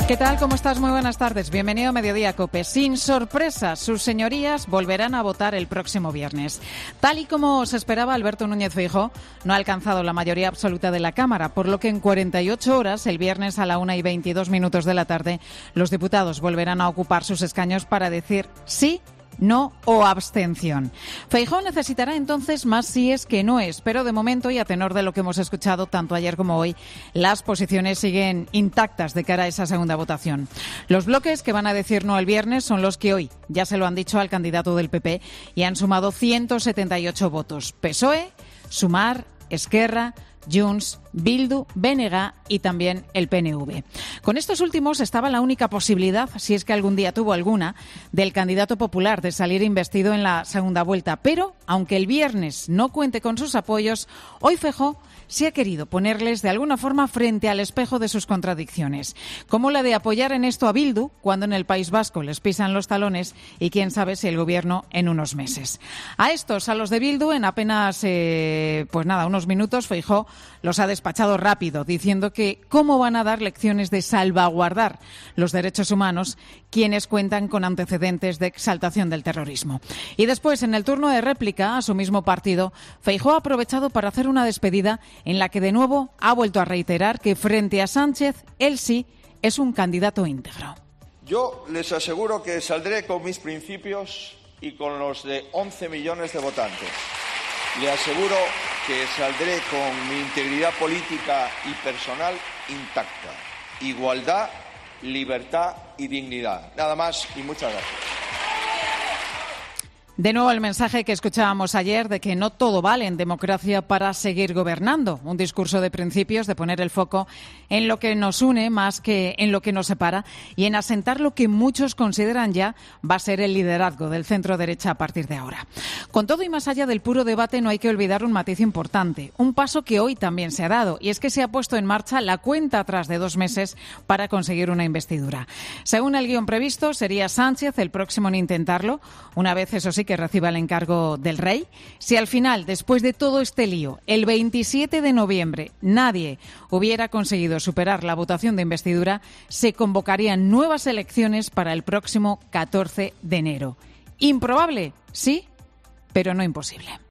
¿Qué tal? ¿Cómo estás? Muy buenas tardes. Bienvenido a Mediodía COPE. Sin sorpresa, sus señorías volverán a votar el próximo viernes. Tal y como se esperaba, Alberto Núñez Feijóo no ha alcanzado la mayoría absoluta de la Cámara, por lo que en 48 horas, el viernes a la 1:22 de la tarde, los diputados volverán a ocupar sus escaños para decir sí, no o abstención. Feijóo necesitará entonces más síes que noes, pero de momento y a tenor de lo que hemos escuchado tanto ayer como hoy, las posiciones siguen intactas de cara a esa segunda votación. Los bloques que van a decir no el viernes son los que hoy ya se lo han dicho al candidato del PP y han sumado 178 votos. PSOE, Sumar, Esquerra, Junts, Bildu, BNG y también el PNV. Con estos últimos estaba la única posibilidad, si es que algún día tuvo alguna, del candidato popular de salir investido en la segunda vuelta. Pero, aunque el viernes no cuente con sus apoyos, hoy Feijóo sí ha querido ponerles de alguna forma frente al espejo de sus contradicciones, como la de apoyar en esto a Bildu cuando en el País Vasco les pisan los talones y quién sabe si el gobierno en unos meses. A estos, a los de Bildu, en apenas unos minutos, Feijóo los ha despachado rápido, diciendo que cómo van a dar lecciones de salvaguardar los derechos humanos quienes cuentan con antecedentes de exaltación del terrorismo. Y después, en el turno de réplica a su mismo partido, Feijóo ha aprovechado para hacer una despedida en la que de nuevo ha vuelto a reiterar que frente a Sánchez, él sí es un candidato íntegro. Yo les aseguro que saldré con mis principios y con los de 11 millones de votantes. Le aseguro que saldré con mi integridad política y personal intacta. Igualdad, libertad y dignidad. Nada más y muchas gracias. De nuevo el mensaje que escuchábamos ayer de que no todo vale en democracia para seguir gobernando. Un discurso de principios, de poner el foco en lo que nos une más que en lo que nos separa y en asentar lo que muchos consideran ya va a ser el liderazgo del centro derecha a partir de ahora. Con todo y más allá del puro debate no hay que olvidar un matiz importante, un paso que hoy también se ha dado y es que se ha puesto en marcha la cuenta atrás de 2 meses para conseguir una investidura. Según el guión previsto, sería Sánchez el próximo en intentarlo, una vez eso sí que reciba el encargo del rey. Si al final, después de todo este lío, el 27 de noviembre nadie hubiera conseguido superar la votación de investidura, se convocarían nuevas elecciones para el próximo 14 de enero. Improbable, sí, pero no imposible.